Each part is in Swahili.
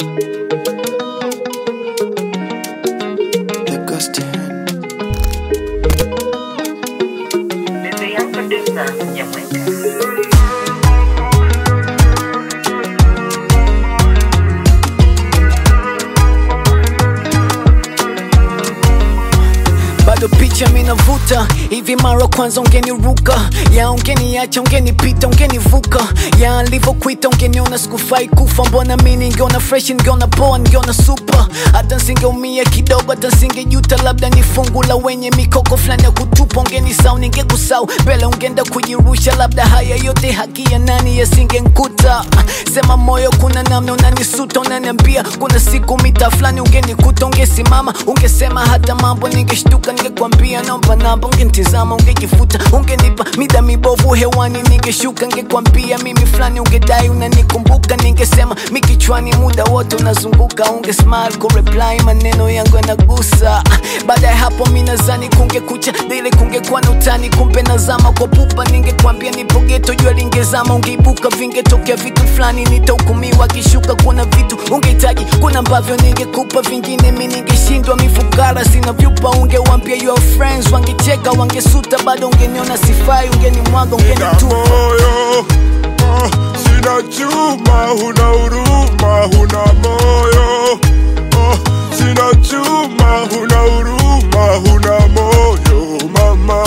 Bado picha minavuta hivi, mara kwanza ungeniruka, ya ungeniacha, ungenipita, ungenivuka, ya nilivyokuita ungeniona sikufai kufa. Mbona mimi ningeona fresh, ningeona poa, ningeona super, hata singeumia kidogo, hata singejuta. Labda ni fungu la wenye mikoko fulani ya kutupa, ungenisau, ningekusau mbele, ungeenda kujirusha. Labda haya yote haki ya nani yasingenkuta? Sema moyo, kuna namna unanisuta, unaniambia kuna siku mita fulani ungenikuta, ungesimama, ungesema hata mambo ningeshtuka, ningekwambia naomba namba, ungenitazama, ungejifuta, ungenipa mida mibovu hewani, ningeshuka, ningekwambia mimi fulani, ungedai unanikumbuka, ningesema mikichwani muda wote unazunguka, ungesmile ku reply, maneno yangu yanagusa. Baada ya hapo mimi nadhani kungekucha dile, kungekuwa na utani, kumbe nazama kwa pupa, ningekwambia nipo ghetto, jua lingezama, ungeibuka, vingetokea vitu fulani, nitahukumiwa kishuka. Kuna vitu ungehitaji, kuna ambavyo ningekupa, vingine mimi ningeshindwa, mifukara sina vyupa, ungewambia your friends, wangecheka, wangesuta, bado ungeniona sifai, ungenimwaga, ungenitupa. Moyo, sina chuma, huna huruma, huna moyo. Sina chuma, huna huruma, huna moyo. Mama,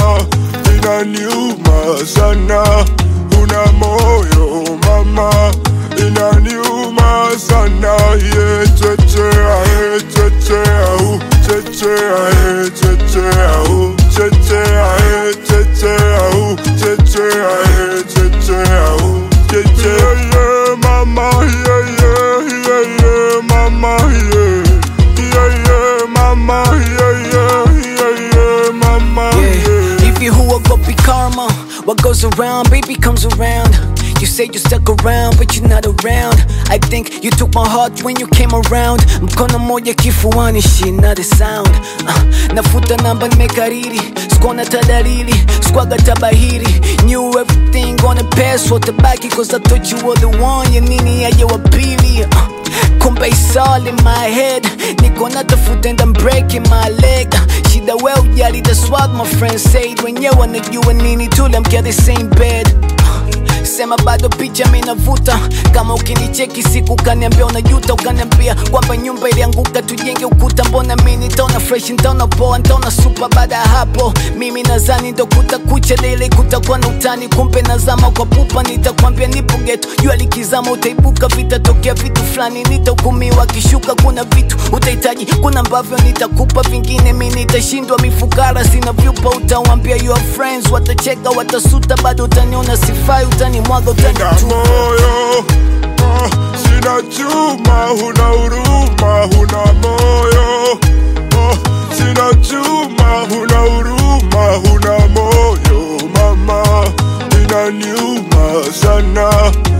inaniuma sana, huna moyo. Mama, inaniuma sana. Yeah, chechea, hey, chechea, chechea, hey, chechea, chechea, hey, chechea, chechea, hey, chechea, chechea, yeah, mama, yeah, yeah, yeah, yeah, mama, yeah, yeah, yeah, mama, yeah, yeah, yeah, yeah, mama, yeah. If you who will go be karma, what goes around, baby comes around. You say you stuck around, but you're not around. I think you took my heart when you came around. Mkono moja kifuani, she not a sound. Nafuta namba nimekariri, sikuona tadalili, sikuaga tabahiri. Knew everything on the past, what the baki, cause I thought you were the one. Ya nini aje wa pili, kumbe it's all in my head. Niko natafuta and I'm breaking my leg. Shida we ujali, that's what my friends said. Wenyewe wanajua nini, tuliamkia the same bed. Sema bado picha minavuta, kama ukinicheki siku ukaniambia unajuta, ukaniambia kwamba nyumba ilianguka tujenge ukuta. Mbona mimi nitaona fresh, nitaona poa, nitaona super. Baada hapo mimi nadhani ndo kutakucha lele, kutakuwa na utani, kumbe nazama kwa pupa. Nitakwambia nipo ghetto, jua likizama utaibuka, vitatokea vitu fulani, nitahukumiwa kishuka. Kuna vitu utahitaji, kuna ambavyo nitakupa, vingine mimi nitashindwa, mifukara sina vyupa. Utawambia your friends, watacheka, watasuta, bado utaniona sifai, utanimwaga, utanitupa. Moyo, sina chuma, huna huruma, huna moyo. Sina chuma, huna huruma, huna moyo. Mama, inaniuma sana.